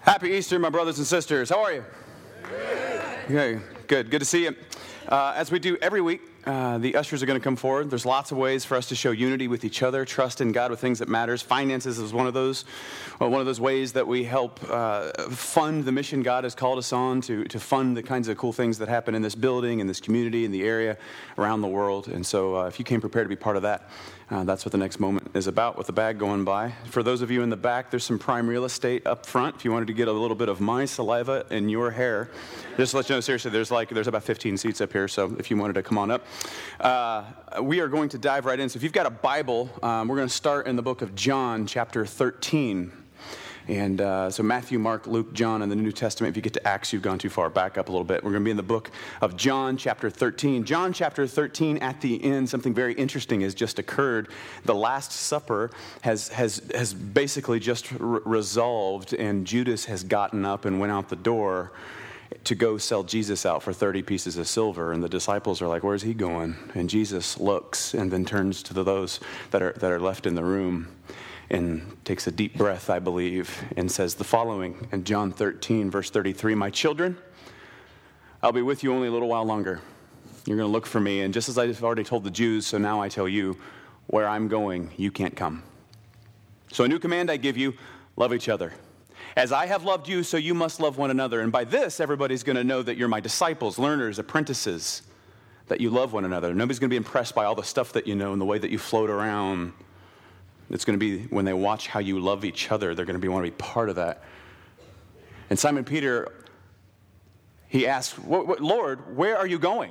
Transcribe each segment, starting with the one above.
Happy Easter, my brothers and sisters. How are you? Okay, good to see you. As we do every week, the ushers are going to come forward. There's lots of ways for us to show unity with each other, trust in God with things that matters. Finances is one of those ways that we help fund the mission God has called us on, to fund the kinds of cool things that happen in this building, in this community, in the area, around the world. And so if you came prepared to be part of that, that's what the next moment is about, with the bag going by. For those of you in the back, there's some prime real estate up front. If you wanted to get a little bit of my saliva in your hair, just to let you know, seriously, there's about 15 seats up here, so if you wanted to come on up. We are going to dive right in. So if you've got a Bible, we're going to start in the book of John, chapter 13. And so Matthew, Mark, Luke, John in the New Testament. If you get to Acts, you've gone too far. Back up a little bit. We're going to be in the book of John, chapter 13. John, chapter 13, at the end, something very interesting has just occurred. The Last Supper has basically just resolved, and Judas has gotten up and went out the door to go sell Jesus out for 30 pieces of silver. And the disciples are like, where's he going? And Jesus looks and then turns to those that are left in the room and takes a deep breath, I believe, and says the following in John 13, verse 33, "My children, I'll be with you only a little while longer. You're going to look for me, and just as I've already told the Jews, so now I tell you, where I'm going, you can't come. So a new command I give you, love each other. As I have loved you, so you must love one another. And by this, everybody's going to know that you're my disciples, learners, apprentices, that you love one another. Nobody's going to be impressed by all the stuff that you know and the way that you float around. It's going to be when they watch how you love each other, they're going to want to be part of that." And Simon Peter, he asked, "Lord, where are you going?"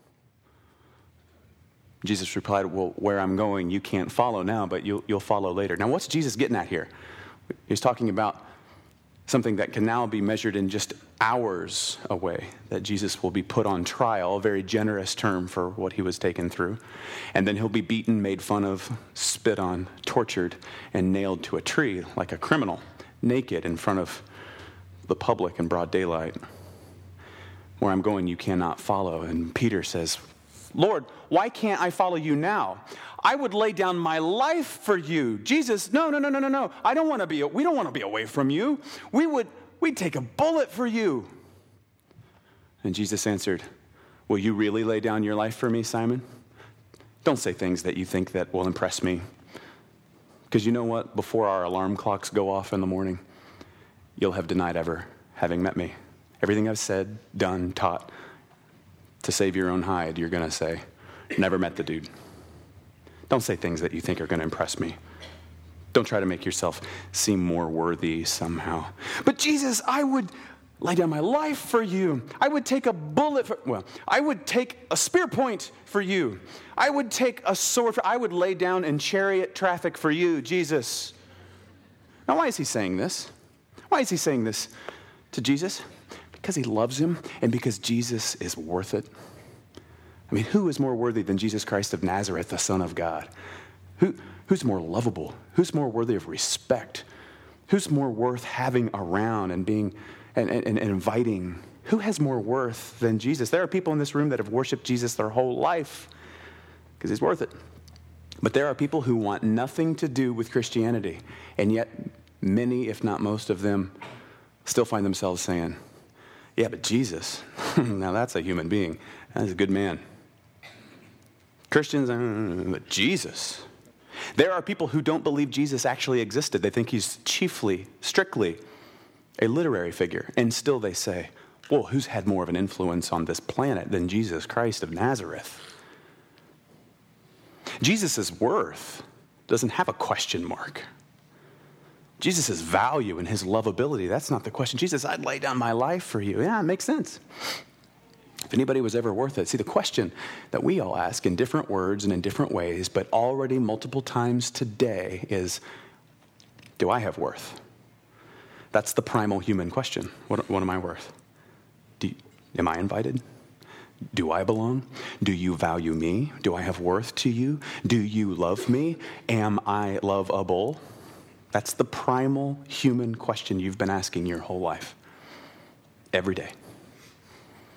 Jesus replied, "Well, where I'm going, you can't follow now, but you'll follow later." Now, what's Jesus getting at here? He's talking about something that can now be measured in just hours away, that Jesus will be put on trial, a very generous term for what he was taken through. And then he'll be beaten, made fun of, spit on, tortured, and nailed to a tree like a criminal, naked in front of the public in broad daylight. "Where I'm going, you cannot follow." And Peter says, "Lord, why can't I follow you now? I would lay down my life for you." Jesus, no. We don't want to be away from you. We'd take a bullet for you. And Jesus answered, "Will you really lay down your life for me, Simon? Don't say things that you think that will impress me. Because you know what? Before our alarm clocks go off in the morning, you'll have denied ever having met me. Everything I've said, done, taught, to save your own hide, you're going to say, never met the dude. Don't say things that you think are going to impress me. Don't try to make yourself seem more worthy somehow." "But Jesus, I would lay down my life for you. I would take a bullet I would take a spear point for you. I would take a sword I would lay down in chariot traffic for you, Jesus." Now, why is he saying this? Why is he saying this to Jesus? Because he loves him and because Jesus is worth it. I mean, who is more worthy than Jesus Christ of Nazareth, the Son of God? Who's more lovable? Who's more worthy of respect? Who's more worth having around and being and inviting? Who has more worth than Jesus? There are people in this room that have worshiped Jesus their whole life because he's worth it. But there are people who want nothing to do with Christianity, and yet many, if not most of them, still find themselves saying, "Yeah, but Jesus, now that's a human being. That's a good man. Christians, but Jesus." There are people who don't believe Jesus actually existed. They think he's strictly a literary figure. And still they say, well, who's had more of an influence on this planet than Jesus Christ of Nazareth? Jesus' worth doesn't have a question mark. Jesus' value and his lovability, that's not the question. Jesus, I'd lay down my life for you. Yeah, it makes sense. If anybody was ever worth it. See, the question that we all ask in different words and in different ways, but already multiple times today is, do I have worth? That's the primal human question. What am I worth? Am I invited? Do I belong? Do you value me? Do I have worth to you? Do you love me? Am I lovable? That's the primal human question you've been asking your whole life. Every day.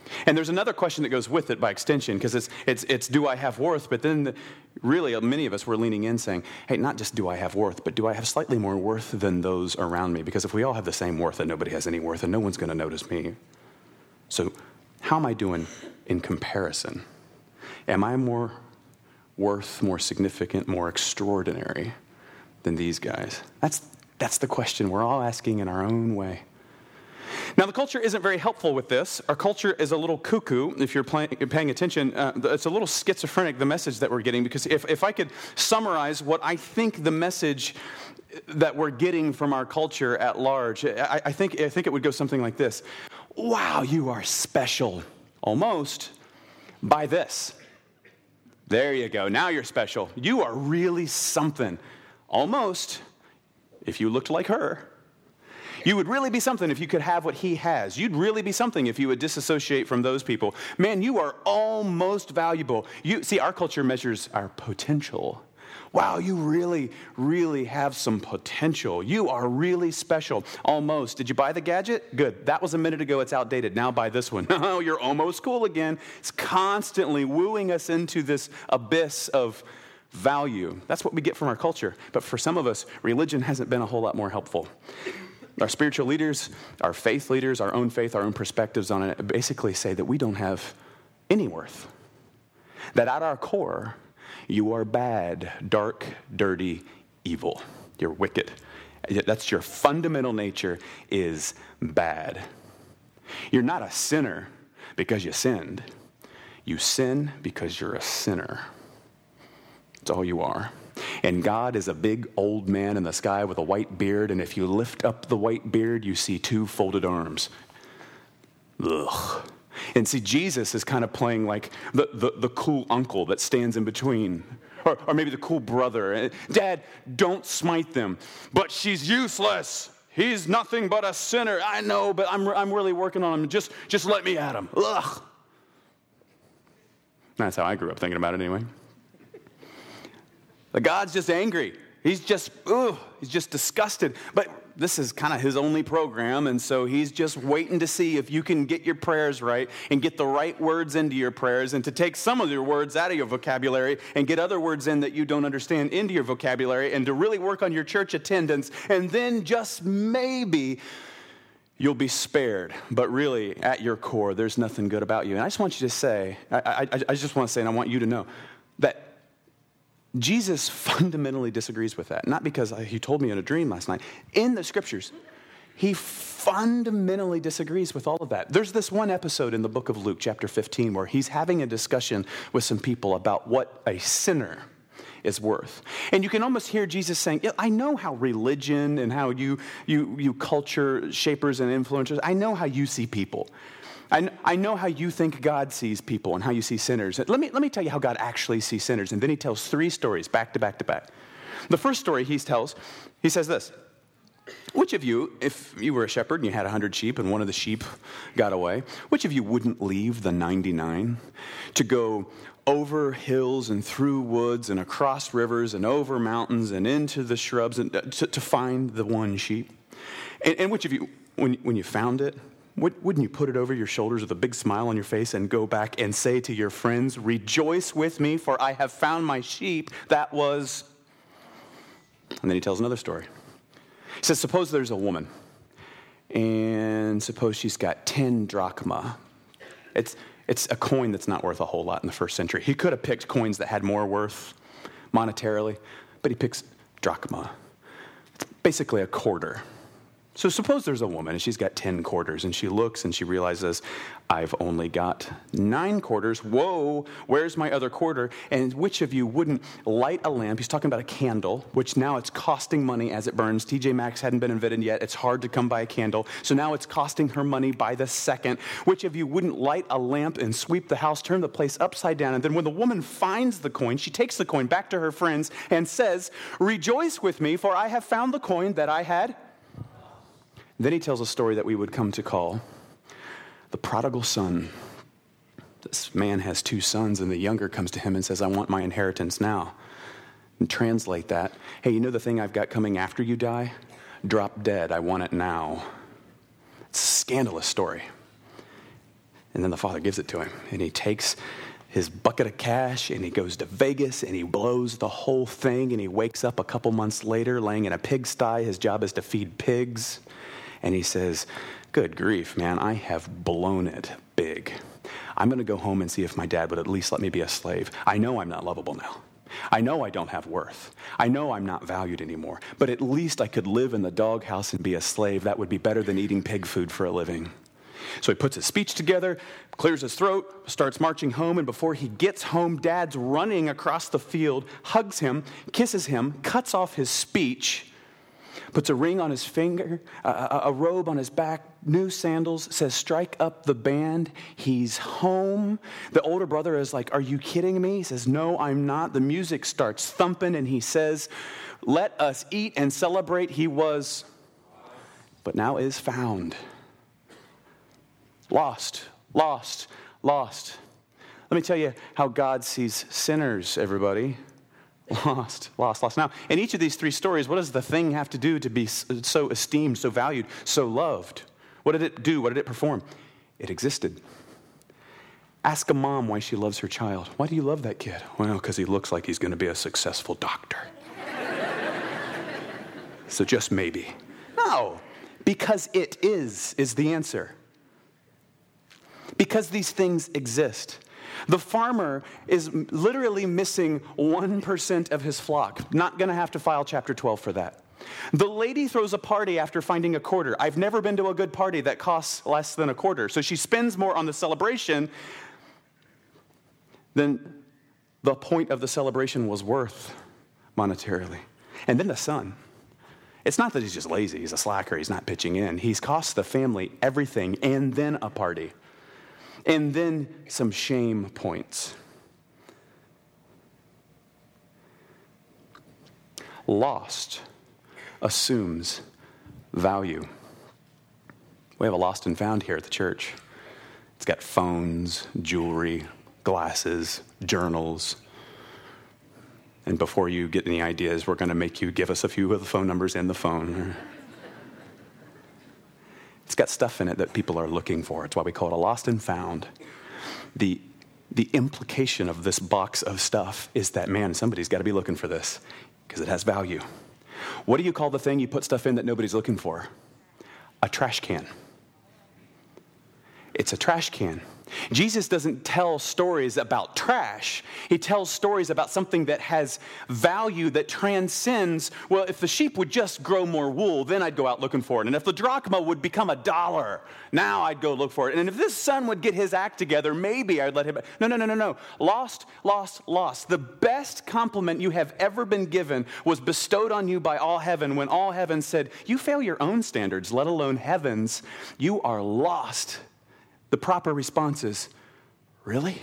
And there's another question that goes with it by extension, because it's do I have worth? But then really many of us were leaning in saying, hey, not just do I have worth, but do I have slightly more worth than those around me? Because if we all have the same worth, then nobody has any worth and no one's going to notice me. So how am I doing in comparison? Am I more worth, more significant, more extraordinary than these guys? That's the question we're all asking in our own way. Now, the culture isn't very helpful with this. Our culture is a little cuckoo, if you're paying attention. It's a little schizophrenic, the message that we're getting, because if I could summarize what I think the message that we're getting from our culture at large, I think it would go something like this. Wow, you are special, almost, by this. There you go. Now you're special. You are really something. Almost, if you looked like her. You would really be something if you could have what he has. You'd really be something if you would disassociate from those people. Man, you are almost valuable. See, our culture measures our potential. Wow, you really, really have some potential. You are really special. Almost. Did you buy the gadget? Good. That was a minute ago. It's outdated. Now buy this one. Oh, you're almost cool again. It's constantly wooing us into this abyss of value. That's what we get from our culture. But for some of us, religion hasn't been a whole lot more helpful. Our spiritual leaders, our faith leaders, our own faith, our own perspectives on it basically say that we don't have any worth. That at our core, you are bad, dark, dirty, evil. You're wicked. That's your fundamental nature is bad. You're not a sinner because you sinned. You sin because you're a sinner. That's all you are. And God is a big old man in the sky with a white beard, and if you lift up the white beard, you see two folded arms. Ugh. And see, Jesus is kind of playing like the cool uncle that stands in between, or maybe the cool brother. Dad, don't smite them, but she's useless. He's nothing but a sinner. I know, but I'm really working on him. Just let me at him. Ugh. That's how I grew up thinking about it anyway. But God's just angry. He's just disgusted. But this is kind of his only program, and so he's just waiting to see if you can get your prayers right and get the right words into your prayers and to take some of your words out of your vocabulary and get other words in that you don't understand into your vocabulary and to really work on your church attendance, and then just maybe you'll be spared. But really, at your core, there's nothing good about you. And I just want you to say, I just want to say, and I want you to know, that Jesus fundamentally disagrees with that. Not because he told me in a dream last night. In the scriptures, he fundamentally disagrees with all of that. There's this one episode in the book of Luke, chapter 15, where he's having a discussion with some people about what a sinner is worth. And you can almost hear Jesus saying, yeah, I know how religion and how you culture shapers and influencers, I know how you see people. I know how you think God sees people and how you see sinners. Let me tell you how God actually sees sinners. And then he tells three stories back to back to back. The first story he says this. Which of you, if you were a shepherd and you had 100 sheep and one of the sheep got away, which of you wouldn't leave the 99 to go over hills and through woods and across rivers and over mountains and into the shrubs and to find the one sheep? And which of you, when you found it, wouldn't you put it over your shoulders with a big smile on your face and go back and say to your friends, rejoice with me, for I have found my sheep that was... And then he tells another story. He says, suppose there's a woman, and suppose she's got 10 drachma. It's a coin that's not worth a whole lot in the first century. He could have picked coins that had more worth monetarily, but he picks drachma. It's basically a quarter. So suppose there's a woman and she's got 10 quarters and she looks and she realizes, I've only got 9 quarters. Whoa, where's my other quarter? And which of you wouldn't light a lamp? He's talking about a candle, which now it's costing money as it burns. TJ Maxx hadn't been invented yet. It's hard to come by a candle. So now it's costing her money by the second. Which of you wouldn't light a lamp and sweep the house, turn the place upside down? And then when the woman finds the coin, she takes the coin back to her friends and says, rejoice with me, for I have found the coin that I had. Then he tells a story that we would come to call the prodigal son. This man has 2 sons, and the younger comes to him and says, I want my inheritance now. And translate that, hey, you know the thing I've got coming after you die? Drop dead, I want it now. It's a scandalous story. And then the father gives it to him, and he takes his bucket of cash, and he goes to Vegas, and he blows the whole thing, and he wakes up a couple months later laying in a pigsty. His job is to feed pigs. And he says, good grief, man, I have blown it big. I'm going to go home and see if my dad would at least let me be a slave. I know I'm not lovable now. I know I don't have worth. I know I'm not valued anymore. But at least I could live in the doghouse and be a slave. That would be better than eating pig food for a living. So he puts his speech together, clears his throat, starts marching home, and before he gets home, Dad's running across the field, hugs him, kisses him, cuts off his speech, puts a ring on his finger, a robe on his back, new sandals, says, strike up the band. He's home. The older brother is like, are you kidding me? He says, no, I'm not. The music starts thumping, and he says, let us eat and celebrate. He was, but now is found. Lost, lost, lost. Let me tell you how God sees sinners, everybody. Lost, lost, lost. Now, in each of these three stories, what does the thing have to do to be so esteemed, so valued, so loved? What did it do? What did it perform? It existed. Ask a mom why she loves her child. Why do you love that kid? Well, because he looks like he's going to be a successful doctor. So just maybe. No, because it is the answer. Because these things exist. The farmer is literally missing 1% of his flock. Not going to have to file chapter 12 for that. The lady throws a party after finding a quarter. I've never been to a good party that costs less than a quarter. So she spends more on the celebration than the point of the celebration was worth monetarily. And then the son. It's not that he's just lazy. He's a slacker. He's not pitching in. He's cost the family everything and then a party. And then some shame points. Lost assumes value. We have a lost and found here at the church. It's got phones, jewelry, glasses, journals. And before you get any ideas, we're going to make you give us a few of the phone numbers in the phone. It's got stuff in it that people are looking for. It's why we call it a lost and found. The implication of this box of stuff is that, man, somebody's got to be looking for this because it has value. What do you call the thing you put stuff in that nobody's looking for? A trash can. It's a trash can. Jesus doesn't tell stories about trash. He tells stories about something that has value that transcends, well, if the sheep would just grow more wool, then I'd go out looking for it. And if the drachma would become $1, now I'd go look for it. And if this son would get his act together, maybe I'd let him. No. Lost, lost, lost. The best compliment you have ever been given was bestowed on you by all heaven when all heaven said, you fail your own standards, let alone heaven's. You are lost. The proper response is, really?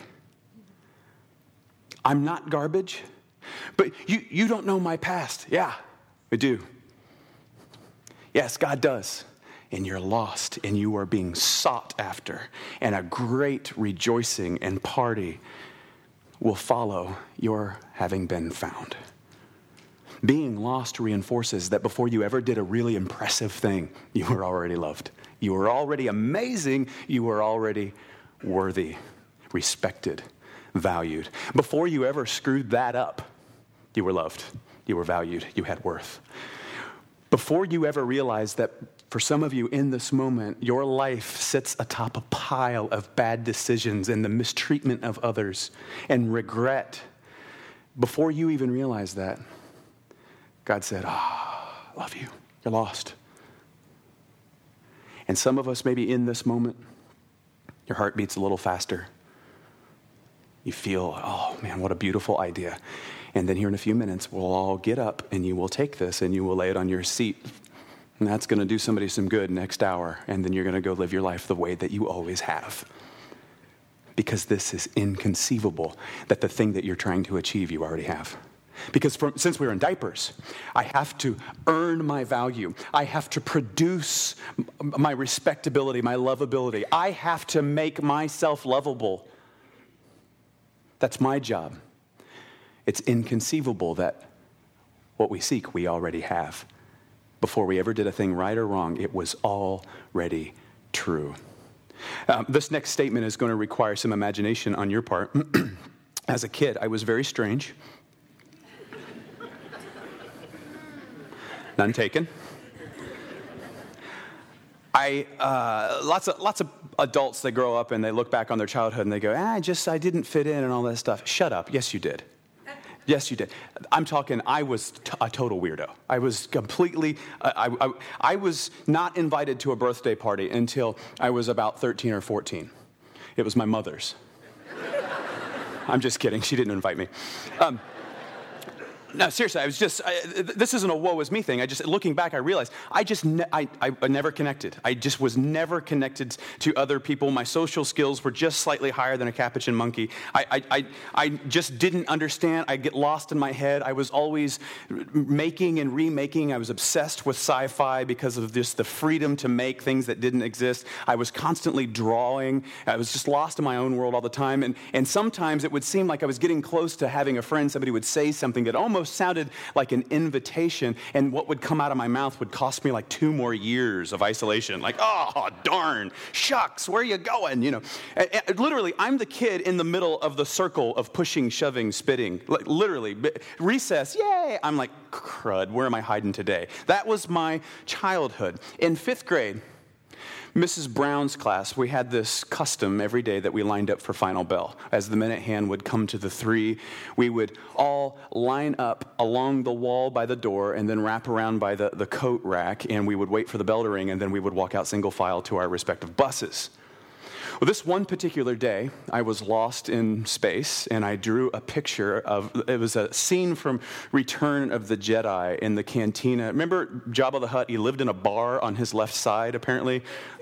I'm not garbage? But you don't know my past. Yeah, I do. Yes, God does. And you're lost, and you are being sought after. And a great rejoicing and party will follow your having been found. Being lost reinforces that before you ever did a really impressive thing, you were already loved. You were already amazing. You were already worthy, respected, valued. Before you ever screwed that up, you were loved. You were valued. You had worth. Before you ever realized that for some of you in this moment, your life sits atop a pile of bad decisions and the mistreatment of others and regret. Before you even realized that, God said, I love you. You're lost. And some of us, maybe in this moment, your heart beats a little faster. You feel, oh man, what a beautiful idea. And then here in a few minutes, we'll all get up and you will take this and you will lay it on your seat. And that's going to do somebody some good next hour. And then you're going to go live your life the way that you always have. Because this is inconceivable that the thing that you're trying to achieve, you already have. Because since we were in diapers, I have to earn my value. I have to produce my respectability, my lovability. I have to make myself lovable. That's my job. It's inconceivable that what we seek, we already have. Before we ever did a thing right or wrong, it was already true. This next statement is going to require some imagination on your part. As a kid, I was very strange. None taken. Lots of adults, they grow up and they look back on their childhood and they go, I didn't fit in and all that stuff. Shut up. Yes, you did. Yes, you did. I'm talking, I was a total weirdo. I was completely, I was not invited to a birthday party until I was about 13 or 14. It was my mother's. I'm just kidding. She didn't invite me. No, seriously, this isn't a woe is me thing. Looking back, I realized I never connected. I just was never connected to other people. My social skills were just slightly higher than a capuchin monkey. I just didn't understand. I'd get lost in my head. I was always making and remaking. I was obsessed with sci-fi because of just the freedom to make things that didn't exist. I was constantly drawing. I was just lost in my own world all the time. And sometimes it would seem like I was getting close to having a friend. Somebody would say something that almost sounded like an invitation, and what would come out of my mouth would cost me like 2 more years of isolation. Like, oh, darn, shucks, where are you going? And literally, I'm the kid in the middle of the circle of pushing, shoving, spitting. Like, literally, recess, yay! I'm like, crud, where am I hiding today? That was my childhood. In 5th grade, Mrs. Brown's class, we had this custom every day that we lined up for final bell. As the minute hand would come to the 3, we would all line up along the wall by the door and then wrap around by the coat rack, and we would wait for the bell to ring, and then we would walk out single file to our respective buses. Well, this one particular day, I was lost in space, and I drew a picture it was a scene from Return of the Jedi in the cantina. Remember Jabba the Hutt? He lived in a bar on his left side, apparently.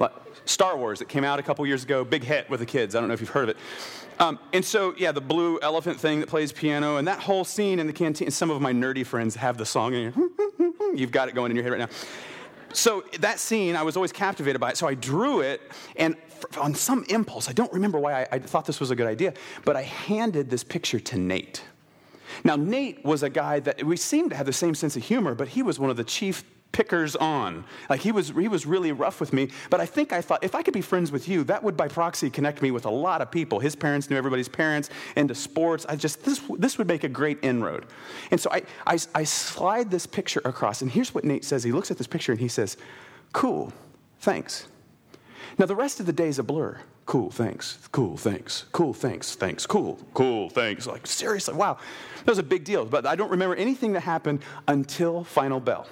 Star Wars, it came out a couple years ago, big hit with the kids. I don't know if you've heard of it. And so, yeah, the blue elephant thing that plays piano, and that whole scene in the cantina, some of my nerdy friends have the song in here. You've got it going in your head right now. So that scene, I was always captivated by it. So I drew it, and on some impulse, I don't remember why I thought this was a good idea, but I handed this picture to Nate. Now, Nate was a guy that we seemed to have the same sense of humor, but he was one of the chief pickers on. Like, he was really rough with me, but I thought, if I could be friends with you, that would by proxy connect me with a lot of people. His parents knew everybody's parents, into sports. This would make a great inroad. And so I slide this picture across, and here's what Nate says. He looks at this picture and he says, cool, thanks. Now, the rest of the day is a blur. Cool, thanks. Cool, thanks. Cool, thanks. Thanks. Cool, thanks. Like, seriously, wow. That was a big deal. But I don't remember anything that happened until final bell,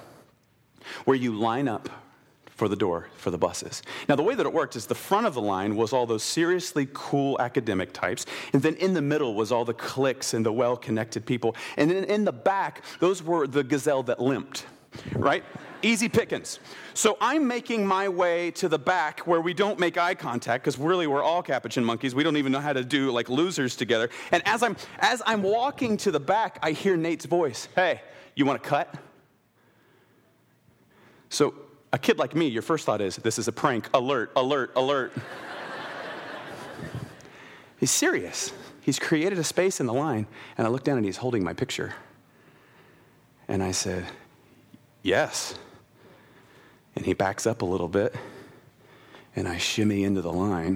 where you line up for the door for the buses. Now, the way that it worked is the front of the line was all those seriously cool academic types, and then in the middle was all the cliques and the well-connected people, and then in the back, those were the gazelle that limped, right? Easy pickings. So I'm making my way to the back where we don't make eye contact, because really we're all capuchin monkeys. We don't even know how to do like losers together. And as I'm walking to the back, I hear Nate's voice. Hey, you want to cut? So a kid like me, your first thought is, this is a prank. Alert, alert, alert. He's serious. He's created a space in the line, and I look down and he's holding my picture. And I said, yes. And he backs up a little bit, and I shimmy into the line.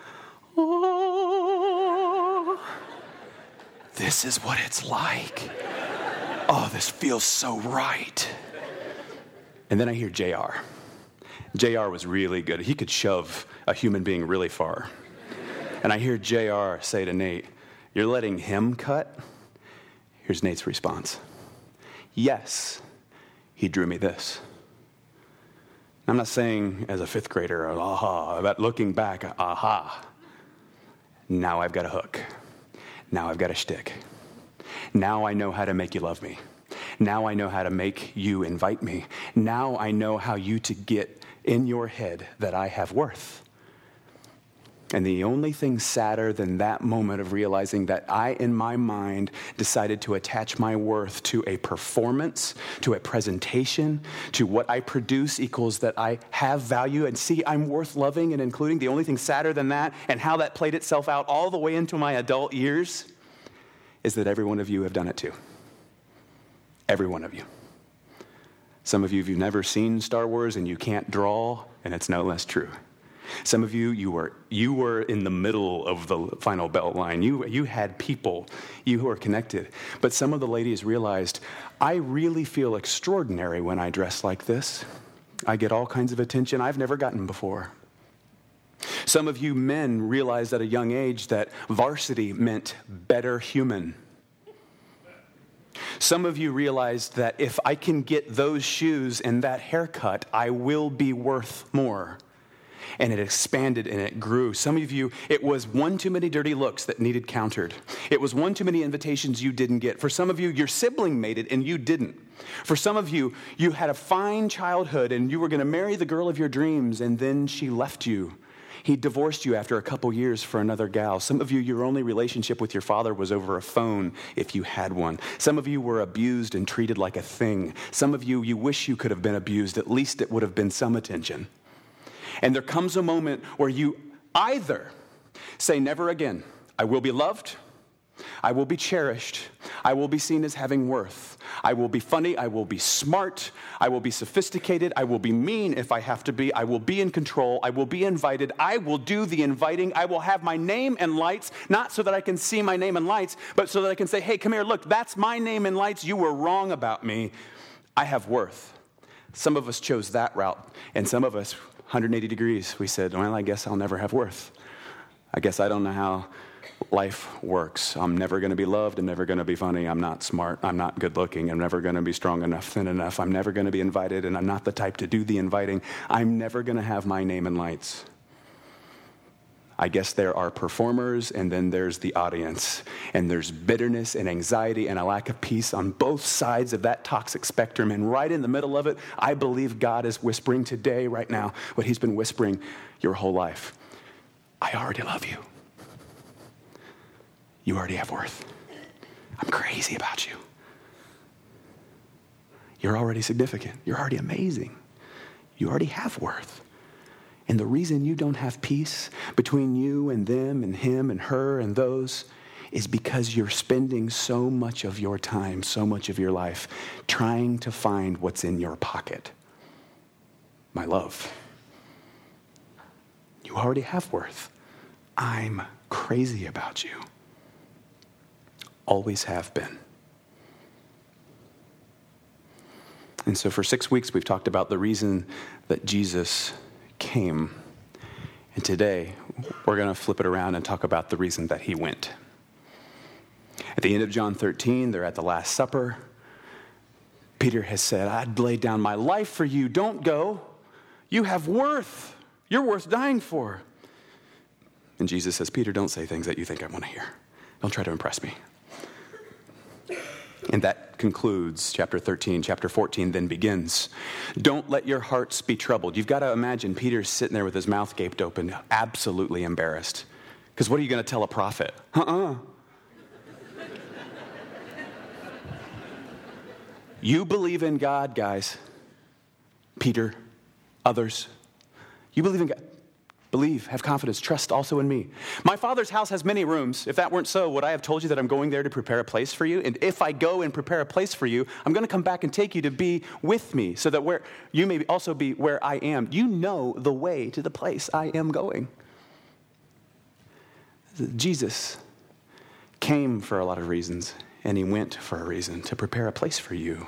Oh, this is what it's like. Oh, this feels so right. And then I hear JR. JR was really good. He could shove a human being really far. And I hear JR say to Nate, you're letting him cut? Here's Nate's response. Yes, he drew me this. I'm not saying as a 5th grader, aha, but looking back, aha. Now I've got a hook. Now I've got a shtick. Now I know how to make you love me. Now I know how to make you invite me. Now I know how you to get in your head that I have worth. And the only thing sadder than that moment of realizing that I, in my mind, decided to attach my worth to a performance, to a presentation, to what I produce equals that I have value and see I'm worth loving and including. The only thing sadder than that, and how that played itself out all the way into my adult years, is that every one of you have done it too. Every one of you. Some of you have never seen Star Wars and you can't draw, and it's no less true. Some of you, you were in the middle of the final belt line. You had people, you were connected. But some of the ladies realized, I really feel extraordinary when I dress like this. I get all kinds of attention I've never gotten before. Some of you men realized at a young age that varsity meant better human. Some of you realized that if I can get those shoes and that haircut, I will be worth more. And it expanded and it grew. Some of you, it was one too many dirty looks that needed countered. It was one too many invitations you didn't get. For some of you, your sibling made it and you didn't. For some of you, you had a fine childhood and you were going to marry the girl of your dreams and then she left you. He divorced you after a couple years for another gal. Some of you, your only relationship with your father was over a phone, if you had one. Some of you were abused and treated like a thing. Some of you, you wish you could have been abused. At least it would have been some attention. And there comes a moment where you either say, never again, I will be loved, I will be cherished, I will be seen as having worth. I will be funny, I will be smart, I will be sophisticated, I will be mean if I have to be, I will be in control, I will be invited, I will do the inviting, I will have my name and lights, not so that I can see my name and lights, but so that I can say, hey, come here, look, that's my name and lights, you were wrong about me, I have worth. Some of us chose that route, and some of us, 180 degrees, we said, well, I guess I'll never have worth. I guess I don't know how life works. I'm never going to be loved. I'm never going to be funny. I'm not smart. I'm not good looking. I'm never going to be strong enough, thin enough. I'm never going to be invited, and I'm not the type to do the inviting. I'm never going to have my name and lights. I guess there are performers, and then there's the audience. And there's bitterness and anxiety and a lack of peace on both sides of that toxic spectrum. And right in the middle of it, I believe God is whispering today, right now, what he's been whispering your whole life. I already love you. You already have worth. I'm crazy about you. You're already significant. You're already amazing. You already have worth. And the reason you don't have peace between you and them and him and her and those is because you're spending so much of your time, so much of your life trying to find what's in your pocket. My love. You already have worth. I'm crazy about you. Always have been. And so for 6 weeks, we've talked about the reason that Jesus came. And today, we're going to flip it around and talk about the reason that he went. At the end of John 13, they're at the Last Supper. Peter has said, I'd lay down my life for you. Don't go. You have worth. You're worth dying for. And Jesus says, Peter, don't say things that you think I want to hear. Don't try to impress me. And that concludes chapter 13. Chapter 14 then begins. Don't let your hearts be troubled. You've got to imagine Peter's sitting there with his mouth gaped open, absolutely embarrassed. Because what are you going to tell a prophet? You believe in God, guys. Peter, others. You believe in God. Believe, have confidence, trust also in me. My Father's house has many rooms. If that weren't so, would I have told you that I'm going there to prepare a place for you? And if I go and prepare a place for you, I'm going to come back and take you to be with me so that where you may also be where I am. You know the way to the place I am going. Jesus came for a lot of reasons, and he went for a reason, to prepare a place for you.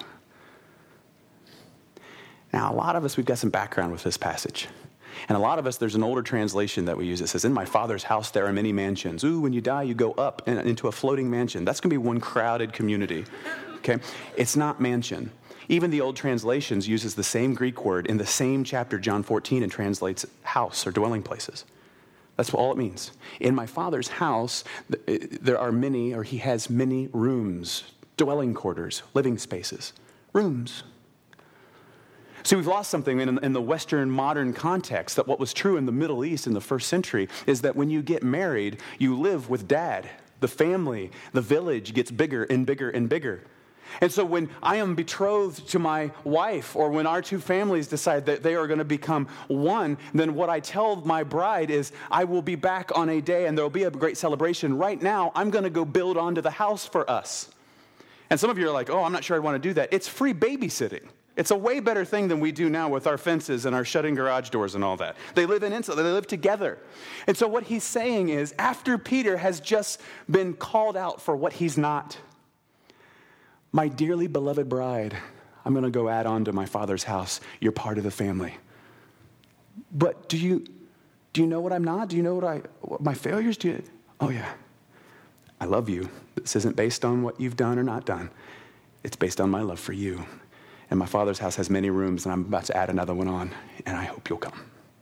Now, a lot of us, we've got some background with this passage. And a lot of us, there's an older translation that we use that says, in my Father's house there are many mansions. Ooh, when you die, you go up into a floating mansion. That's going to be one crowded community. Okay? It's not mansion. Even the old translations uses the same Greek word in the same chapter, John 14, and translates house or dwelling places. That's all it means. In my Father's house, there are many, or he has many rooms, dwelling quarters, living spaces, rooms. See, we've lost something in the Western modern context, that what was true in the Middle East in the first century is that when you get married, you live with dad. The family, the village gets bigger and bigger and bigger. And so when I am betrothed to my wife, or when our two families decide that they are going to become one, then what I tell my bride is, I will be back on a day and there will be a great celebration. Right now, I'm going to go build onto the house for us. And some of you are like, oh, I'm not sure I want to do that. It's free babysitting. It's a way better thing than we do now with our fences and our shutting garage doors and all that. They live in insulation. They live together. And so what he's saying is, after Peter has just been called out for what he's not, my dearly beloved bride, I'm going to go add on to my Father's house. You're part of the family. But do you know what I'm not? Do you know what my failures do? Oh yeah. I love you. This isn't based on what you've done or not done. It's based on my love for you. And my Father's house has many rooms, and I'm about to add another one on, and I hope you'll come.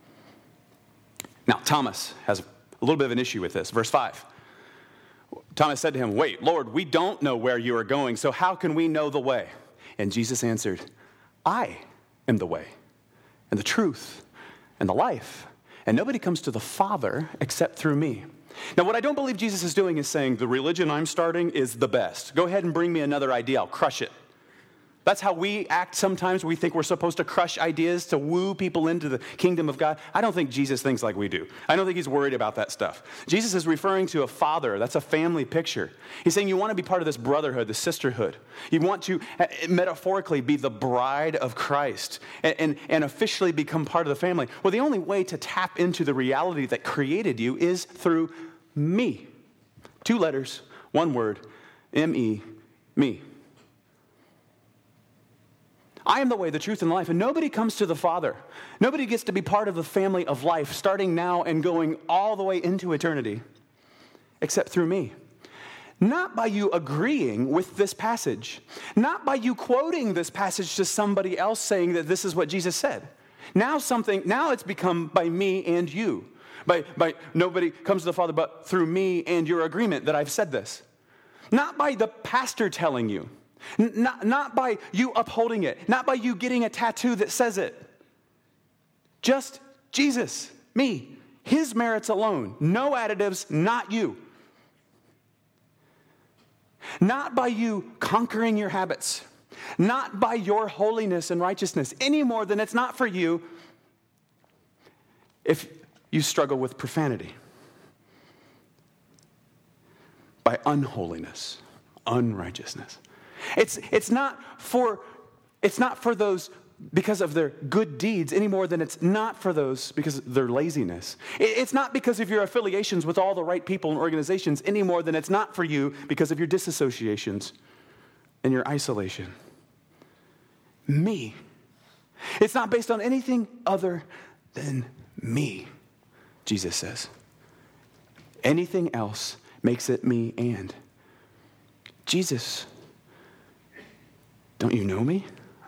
Now, Thomas has a little bit of an issue with this. Verse 5. Thomas said to him, "Wait, Lord, we don't know where you are going, so how can we know the way?" And Jesus answered, "I am the way and the truth and the life, and nobody comes to the Father except through me." Now, what I don't believe Jesus is doing is saying, the religion I'm starting is the best. Go ahead and bring me another idea. I'll crush it. That's how we act sometimes. We think we're supposed to crush ideas to woo people into the kingdom of God. I don't think Jesus thinks like we do. I don't think he's worried about that stuff. Jesus is referring to a father. That's a family picture. He's saying you want to be part of this brotherhood, this sisterhood. You want to metaphorically be the bride of Christ and officially become part of the family. Well, the only way to tap into the reality that created you is through me. 2 letters, 1 word, M-E, me. I am the way, the truth, and the life, and nobody comes to the Father. Nobody gets to be part of the family of life, starting now and going all the way into eternity, except through me. Not by you agreeing with this passage. Not by you quoting this passage to somebody else saying that this is what Jesus said. Now it's become by me and you. By nobody comes to the Father but through me and your agreement that I've said this. Not by the pastor telling you. Not by you upholding it. Not by you getting a tattoo that says it. Just Jesus, me, his merits alone. No additives, not you. Not by you conquering your habits. Not by your holiness and righteousness, any more than it's not for you if you struggle with profanity. By unholiness, unrighteousness. It's not for those because of their good deeds any more than it's not for those because of their laziness. It's not because of your affiliations with all the right people and organizations any more than it's not for you because of your disassociations and your isolation. Me. It's not based on anything other than me, Jesus says. Anything else makes it me and. Jesus, don't you know me?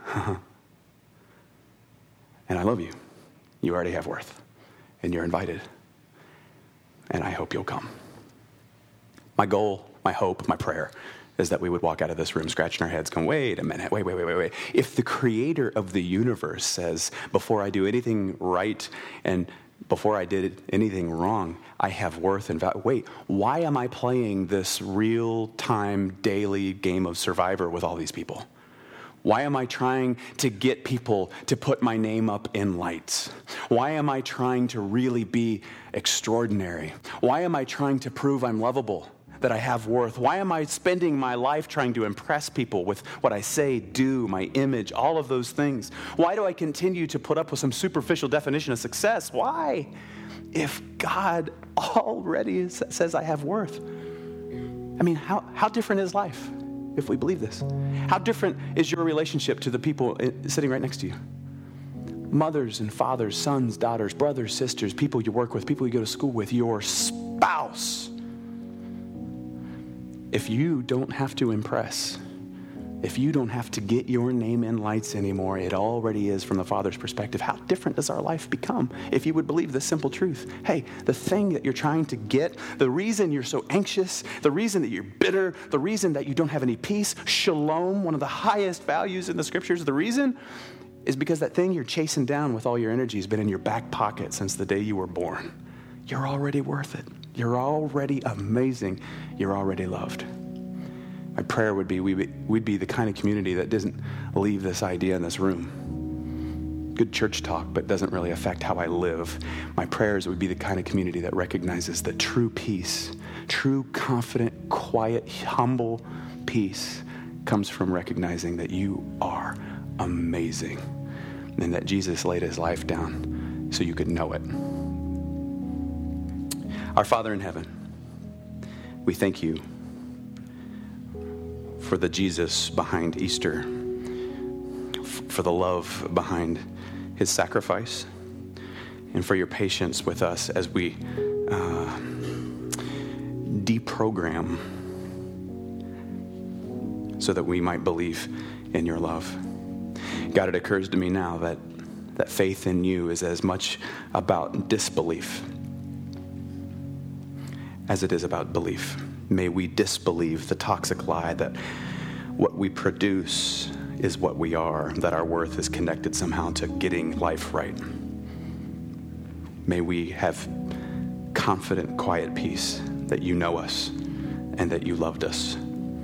And I love you. You already have worth. And you're invited. And I hope you'll come. My goal, my hope, my prayer is that we would walk out of this room scratching our heads going, wait a minute, wait. If the creator of the universe says, before I do anything right and before I did anything wrong, I have worth and value. Wait, why am I playing this real-time, daily game of Survivor with all these people? Why am I trying to get people to put my name up in lights? Why am I trying to really be extraordinary? Why am I trying to prove I'm lovable, that I have worth? Why am I spending my life trying to impress people with what I say, do, my image, all of those things? Why do I continue to put up with some superficial definition of success? Why? If God already says I have worth. I mean, how different is life if we believe this? How different is your relationship to the people sitting right next to you? Mothers and fathers, sons, daughters, brothers, sisters, people you work with, people you go to school with, your spouse. If you don't have to impress, if you don't have to get your name in lights anymore, it already is from the Father's perspective. How different does our life become if you would believe this simple truth? Hey, the thing that you're trying to get, the reason you're so anxious, the reason that you're bitter, the reason that you don't have any peace, shalom, one of the highest values in the scriptures, the reason is because that thing you're chasing down with all your energy has been in your back pocket since the day you were born. You're already worth it. You're already amazing. You're already loved. My prayer would be we'd be the kind of community that doesn't leave this idea in this room. Good church talk, but doesn't really affect how I live. My prayers would be the kind of community that recognizes that true peace, true, confident, quiet, humble peace comes from recognizing that you are amazing, and that Jesus laid his life down so you could know it. Our Father in heaven, we thank you for the Jesus behind Easter, for the love behind his sacrifice, and for your patience with us as we deprogram so that we might believe in your love. God, it occurs to me now that faith in you is as much about disbelief as it is about belief. May we disbelieve the toxic lie that what we produce is what we are, that our worth is connected somehow to getting life right. May we have confident, quiet peace that you know us and that you loved us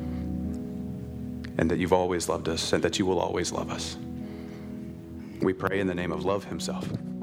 and that you've always loved us and that you will always love us. We pray in the name of love himself.